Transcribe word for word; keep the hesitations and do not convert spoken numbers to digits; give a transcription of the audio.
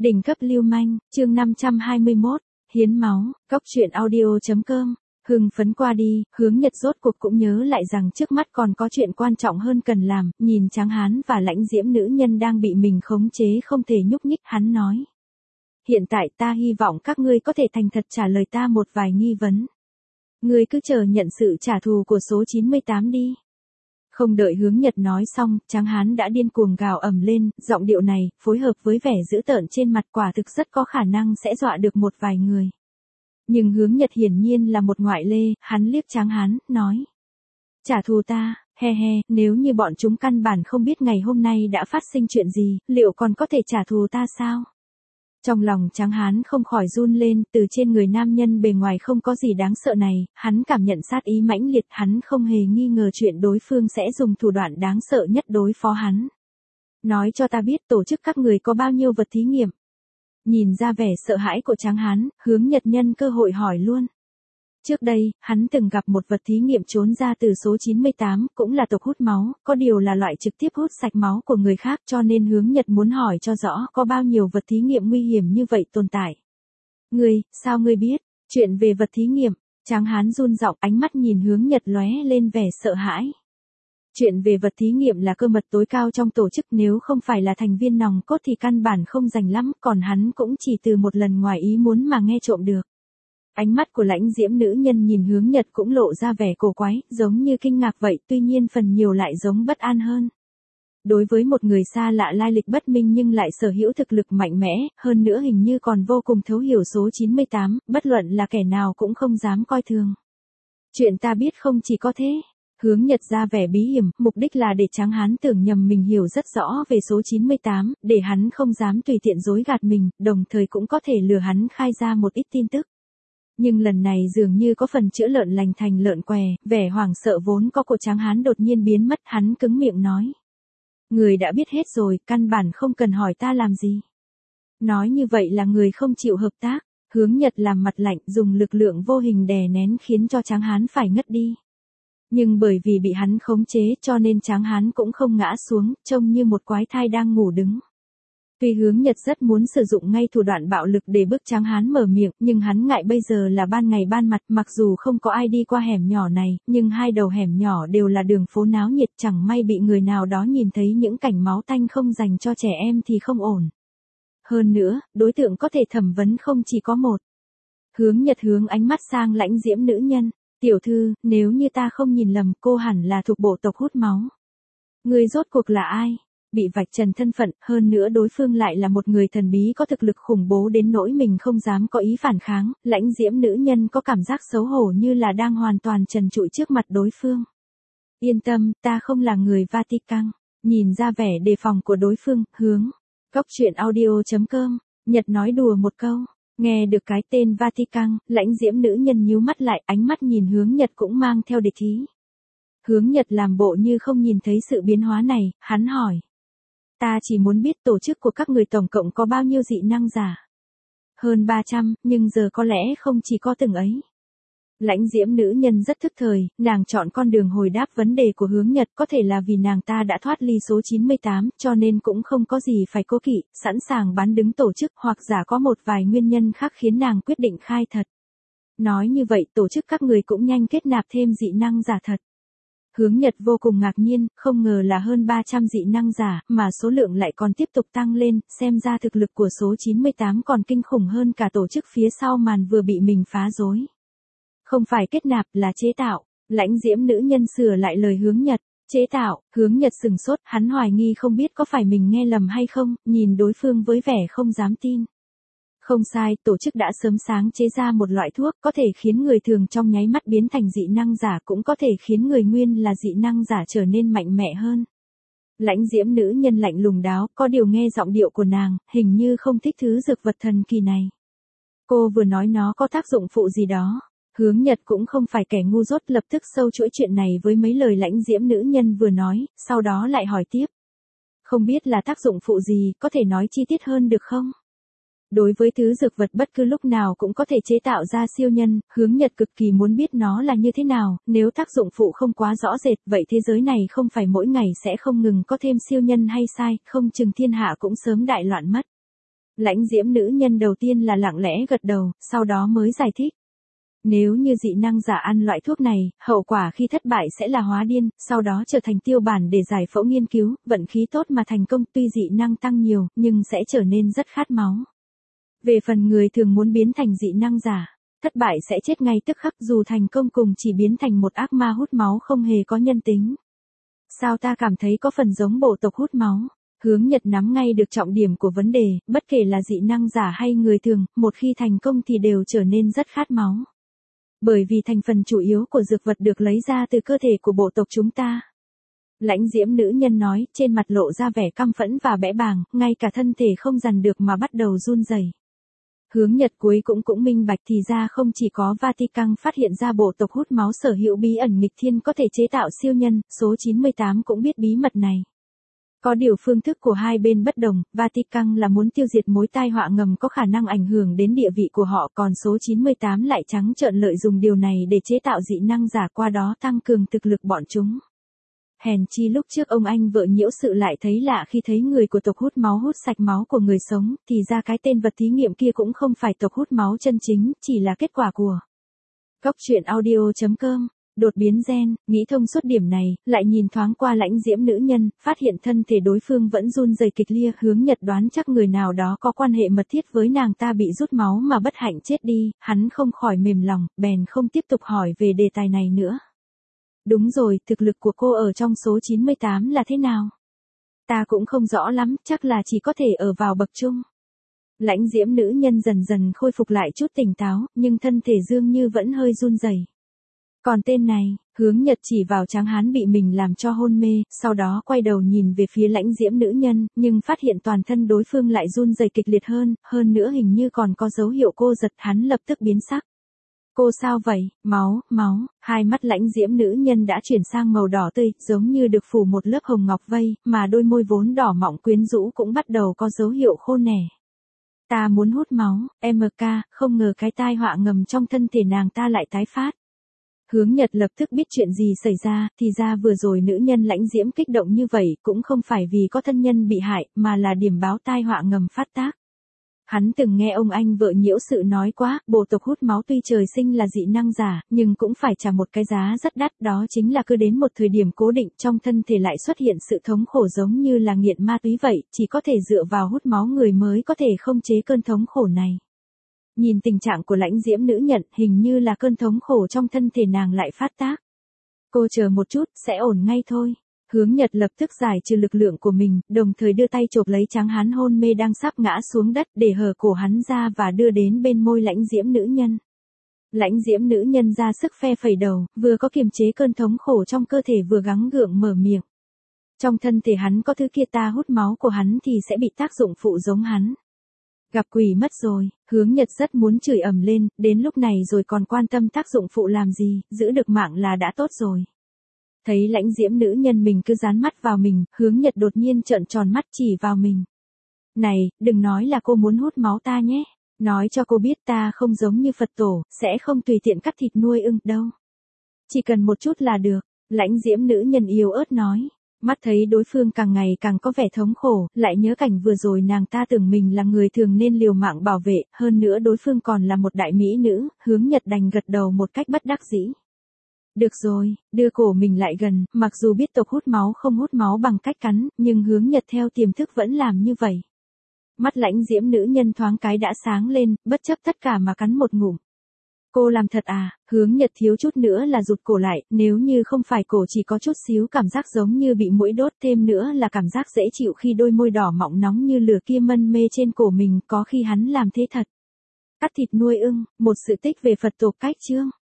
Đỉnh cấp lưu manh, chương năm trăm hai mươi mốt, hiến máu, cóc truyện audio chấm com. Hưng phấn qua đi, Hướng Nhật rốt cuộc cũng nhớ lại rằng trước mắt còn có chuyện quan trọng hơn cần làm, nhìn Tráng Hán và Lãnh Diễm nữ nhân đang bị mình khống chế không thể nhúc nhích, hắn nói. Hiện tại ta hy vọng các ngươi có thể thành thật trả lời ta một vài nghi vấn. Ngươi cứ chờ nhận sự trả thù của số chín mươi tám đi. Không đợi Hướng Nhật nói xong, Tráng Hán đã điên cuồng gào ầm lên, giọng điệu này, phối hợp với vẻ dữ tợn trên mặt quả thực rất có khả năng sẽ dọa được một vài người. Nhưng Hướng Nhật hiển nhiên là một ngoại lê, hắn liếc Tráng Hán, nói. Trả thù ta, he he, nếu như bọn chúng căn bản không biết ngày hôm nay đã phát sinh chuyện gì, liệu còn có thể trả thù ta sao? Trong lòng Tráng Hán không khỏi run lên, từ trên người nam nhân bề ngoài không có gì đáng sợ này, hắn cảm nhận sát ý mãnh liệt, hắn không hề nghi ngờ chuyện đối phương sẽ dùng thủ đoạn đáng sợ nhất đối phó hắn. Nói cho ta biết tổ chức các người có bao nhiêu vật thí nghiệm. Nhìn ra vẻ sợ hãi của Tráng Hán, Hướng Nhật nhân cơ hội hỏi luôn. Trước đây, hắn từng gặp một vật thí nghiệm trốn ra từ số chín mươi tám, cũng là tộc hút máu, có điều là loại trực tiếp hút sạch máu của người khác, cho nên Hướng Nhật muốn hỏi cho rõ có bao nhiêu vật thí nghiệm nguy hiểm như vậy tồn tại. Ngươi, sao ngươi biết? Chuyện về vật thí nghiệm, Tráng Hán run giọng, ánh mắt nhìn Hướng Nhật lóe lên vẻ sợ hãi. Chuyện về vật thí nghiệm là cơ mật tối cao trong tổ chức, nếu không phải là thành viên nòng cốt thì căn bản không rành lắm, còn hắn cũng chỉ từ một lần ngoài ý muốn mà nghe trộm được. Ánh mắt của Lãnh Diễm nữ nhân nhìn Hướng Nhật cũng lộ ra vẻ cổ quái, giống như kinh ngạc vậy, tuy nhiên phần nhiều lại giống bất an hơn. Đối với một người xa lạ lai lịch bất minh nhưng lại sở hữu thực lực mạnh mẽ, hơn nữa hình như còn vô cùng thấu hiểu số chín mươi tám, bất luận là kẻ nào cũng không dám coi thường. Chuyện ta biết không chỉ có thế. Hướng Nhật ra vẻ bí hiểm, mục đích là để Tráng Hán tưởng nhầm mình hiểu rất rõ về số chín mươi tám, để hắn không dám tùy tiện dối gạt mình, đồng thời cũng có thể lừa hắn khai ra một ít tin tức. Nhưng lần này dường như có phần chữa lợn lành thành lợn què, vẻ hoảng sợ vốn có của Tráng Hán đột nhiên biến mất, hắn cứng miệng nói. Người đã biết hết rồi, căn bản không cần hỏi ta làm gì. Nói như vậy là người không chịu hợp tác, Hướng Nhật làm mặt lạnh, dùng lực lượng vô hình đè nén khiến cho Tráng Hán phải ngất đi. Nhưng bởi vì bị hắn khống chế cho nên Tráng Hán cũng không ngã xuống, trông như một quái thai đang ngủ đứng. Tuy Hướng Nhật rất muốn sử dụng ngay thủ đoạn bạo lực để bức Tráng Hán mở miệng, nhưng hắn ngại bây giờ là ban ngày ban mặt, mặc dù không có ai đi qua hẻm nhỏ này, nhưng hai đầu hẻm nhỏ đều là đường phố náo nhiệt, chẳng may bị người nào đó nhìn thấy những cảnh máu tanh không dành cho trẻ em thì không ổn. Hơn nữa, đối tượng có thể thẩm vấn không chỉ có một. Hướng Nhật hướng ánh mắt sang Lãnh Diễm nữ nhân. Tiểu thư, nếu như ta không nhìn lầm, cô hẳn là thuộc bộ tộc hút máu. Người rốt cuộc là ai? Bị vạch trần thân phận, hơn nữa đối phương lại là một người thần bí có thực lực khủng bố đến nỗi mình không dám có ý phản kháng, Lãnh Diễm nữ nhân có cảm giác xấu hổ như là đang hoàn toàn trần trụi trước mặt đối phương. Yên tâm, ta không là người Vatican. Nhìn ra vẻ đề phòng của đối phương, Hướng. Cóc truyện audio chấm com, Nhật nói đùa một câu. Nghe được cái tên Vatican, Lãnh Diễm nữ nhân nhíu mắt lại, ánh mắt nhìn Hướng Nhật cũng mang theo địch ý. Hướng Nhật làm bộ như không nhìn thấy sự biến hóa này, hắn hỏi. Ta chỉ muốn biết tổ chức của các người tổng cộng có bao nhiêu dị năng giả. Hơn ba trăm, nhưng giờ có lẽ không chỉ có từng ấy. Lãnh Diễm nữ nhân rất thức thời, nàng chọn con đường hồi đáp vấn đề của Hướng Nhật, có thể là vì nàng ta đã thoát ly số chín mươi tám, cho nên cũng không có gì phải cố kỵ, sẵn sàng bán đứng tổ chức, hoặc giả có một vài nguyên nhân khác khiến nàng quyết định khai thật. Nói như vậy tổ chức các người cũng nhanh kết nạp thêm dị năng giả thật. Hướng Nhật vô cùng ngạc nhiên, không ngờ là hơn ba trăm dị năng giả, mà số lượng lại còn tiếp tục tăng lên, xem ra thực lực của số chín mươi tám còn kinh khủng hơn cả tổ chức phía sau màn vừa bị mình phá rối. Không phải kết nạp là chế tạo, Lãnh Diễm nữ nhân sửa lại lời Hướng Nhật, chế tạo, Hướng Nhật sừng sốt, hắn hoài nghi không biết có phải mình nghe lầm hay không, nhìn đối phương với vẻ không dám tin. Không sai, tổ chức đã sớm sáng chế ra một loại thuốc có thể khiến người thường trong nháy mắt biến thành dị năng giả, cũng có thể khiến người nguyên là dị năng giả trở nên mạnh mẽ hơn. Lãnh Diễm nữ nhân lạnh lùng đáo, có điều nghe giọng điệu của nàng, hình như không thích thứ dược vật thần kỳ này. Cô vừa nói nó có tác dụng phụ gì đó. Hướng Nhật cũng không phải kẻ ngu dốt, lập tức sâu chuỗi chuyện này với mấy lời Lãnh Diễm nữ nhân vừa nói, sau đó lại hỏi tiếp. Không biết là tác dụng phụ gì, có thể nói chi tiết hơn được không? Đối với thứ dược vật bất cứ lúc nào cũng có thể chế tạo ra siêu nhân, Hướng Nhật cực kỳ muốn biết nó là như thế nào, nếu tác dụng phụ không quá rõ rệt, vậy thế giới này không phải mỗi ngày sẽ không ngừng có thêm siêu nhân hay sai, không chừng thiên hạ cũng sớm đại loạn mất. Lãnh diễm nữ nhân đầu tiên là lặng lẽ gật đầu, sau đó mới giải thích. Nếu như dị năng giả ăn loại thuốc này, hậu quả khi thất bại sẽ là hóa điên, sau đó trở thành tiêu bản để giải phẫu nghiên cứu, vận khí tốt mà thành công tuy dị năng tăng nhiều, nhưng sẽ trở nên rất khát máu. Về phần người thường muốn biến thành dị năng giả, thất bại sẽ chết ngay tức khắc dù thành công cùng chỉ biến thành một ác ma hút máu không hề có nhân tính. Sao ta cảm thấy có phần giống bộ tộc hút máu? Hướng Nhật nắm ngay được trọng điểm của vấn đề, bất kể là dị năng giả hay người thường, một khi thành công thì đều trở nên rất khát máu. Bởi vì thành phần chủ yếu của dược vật được lấy ra từ cơ thể của bộ tộc chúng ta. Lãnh diễm nữ nhân nói, trên mặt lộ ra vẻ căm phẫn và bẽ bàng, ngay cả thân thể không dằn được mà bắt đầu run rẩy. Hướng Nhật cuối cũng cũng minh bạch thì ra không chỉ có Vatican phát hiện ra bộ tộc hút máu sở hữu bí ẩn nghịch thiên có thể chế tạo siêu nhân, số chín mươi tám cũng biết bí mật này. Có điều phương thức của hai bên bất đồng, Vatican là muốn tiêu diệt mối tai họa ngầm có khả năng ảnh hưởng đến địa vị của họ, còn số chín mươi tám lại trắng trợn lợi dụng điều này để chế tạo dị năng giả, qua đó tăng cường thực lực bọn chúng. Hèn chi lúc trước ông anh vợ nhiễu sự lại thấy lạ khi thấy người của tộc hút máu hút sạch máu của người sống, thì ra cái tên vật thí nghiệm kia cũng không phải tộc hút máu chân chính, chỉ là kết quả của Cốc truyện audio chấm com. Đột biến gen, nghĩ thông suốt điểm này, lại nhìn thoáng qua lãnh diễm nữ nhân, phát hiện thân thể đối phương vẫn run rẩy kịch liệt. Hướng Nhật đoán chắc người nào đó có quan hệ mật thiết với nàng ta bị rút máu mà bất hạnh chết đi, hắn không khỏi mềm lòng, bèn không tiếp tục hỏi về đề tài này nữa. Đúng rồi, thực lực của cô ở trong số chín mươi tám là thế nào? Ta cũng không rõ lắm, chắc là chỉ có thể ở vào bậc trung. Lãnh diễm nữ nhân dần dần khôi phục lại chút tỉnh táo, nhưng thân thể dường như vẫn hơi run rẩy. Còn tên này, Hướng Nhật chỉ vào tráng hán bị mình làm cho hôn mê, sau đó quay đầu nhìn về phía lãnh diễm nữ nhân, nhưng phát hiện toàn thân đối phương lại run rẩy kịch liệt hơn, hơn nữa hình như còn có dấu hiệu cô giật, hắn lập tức biến sắc. Cô sao vậy? Máu, máu, hai mắt lãnh diễm nữ nhân đã chuyển sang màu đỏ tươi, giống như được phủ một lớp hồng ngọc vây, mà đôi môi vốn đỏ mọng quyến rũ cũng bắt đầu có dấu hiệu khô nẻ. Ta muốn hút máu, em ca, không ngờ cái tai họa ngầm trong thân thể nàng ta lại tái phát. Hướng Nhật lập tức biết chuyện gì xảy ra, thì ra vừa rồi nữ nhân lãnh diễm kích động như vậy cũng không phải vì có thân nhân bị hại, mà là điểm báo tai họa ngầm phát tác. Hắn từng nghe ông anh vợ nhiễu sự nói quá, bộ tộc hút máu tuy trời sinh là dị năng giả, nhưng cũng phải trả một cái giá rất đắt, đó chính là cứ đến một thời điểm cố định trong thân thể lại xuất hiện sự thống khổ giống như là nghiện ma túy vậy, chỉ có thể dựa vào hút máu người mới có thể không chế cơn thống khổ này. Nhìn tình trạng của lãnh diễm nữ nhận, hình như là cơn thống khổ trong thân thể nàng lại phát tác. Cô chờ một chút, sẽ ổn ngay thôi. Hướng Nhật lập tức giải trừ lực lượng của mình, đồng thời đưa tay chộp lấy tráng hán hôn mê đang sắp ngã xuống đất để hở cổ hắn ra và đưa đến bên môi lãnh diễm nữ nhân. Lãnh diễm nữ nhân ra sức phe phẩy đầu, vừa có kiềm chế cơn thống khổ trong cơ thể vừa gắng gượng mở miệng. Trong thân thể hắn có thứ kia, ta hút máu của hắn thì sẽ bị tác dụng phụ giống hắn. Gặp quỷ mất rồi, Hướng Nhật rất muốn chửi ầm lên, đến lúc này rồi còn quan tâm tác dụng phụ làm gì, giữ được mạng là đã tốt rồi. Thấy lãnh diễm nữ nhân mình cứ dán mắt vào mình, Hướng Nhật đột nhiên trợn tròn mắt chỉ vào mình. Này, đừng nói là cô muốn hút máu ta nhé. Nói cho cô biết ta không giống như Phật tổ, sẽ không tùy tiện cắt thịt nuôi ưng đâu. Chỉ cần một chút là được, lãnh diễm nữ nhân yếu ớt nói. Mắt thấy đối phương càng ngày càng có vẻ thống khổ, lại nhớ cảnh vừa rồi nàng ta tưởng mình là người thường nên liều mạng bảo vệ, hơn nữa đối phương còn là một đại mỹ nữ, Hướng Nhật đành gật đầu một cách bất đắc dĩ. Được rồi, đưa cổ mình lại gần, mặc dù biết tộc hút máu không hút máu bằng cách cắn, nhưng Hướng Nhật theo tiềm thức vẫn làm như vậy. Mắt lãnh diễm nữ nhân thoáng cái đã sáng lên, bất chấp tất cả mà cắn một ngụm. Cô làm thật à? Hướng Nhật thiếu chút nữa là rụt cổ lại, nếu như không phải cổ chỉ có chút xíu cảm giác giống như bị muỗi đốt, thêm nữa là cảm giác dễ chịu khi đôi môi đỏ mọng nóng như lửa kia mân mê trên cổ mình, có khi hắn làm thế thật. Cắt thịt nuôi ưng, một sự tích về Phật tộc cách chương.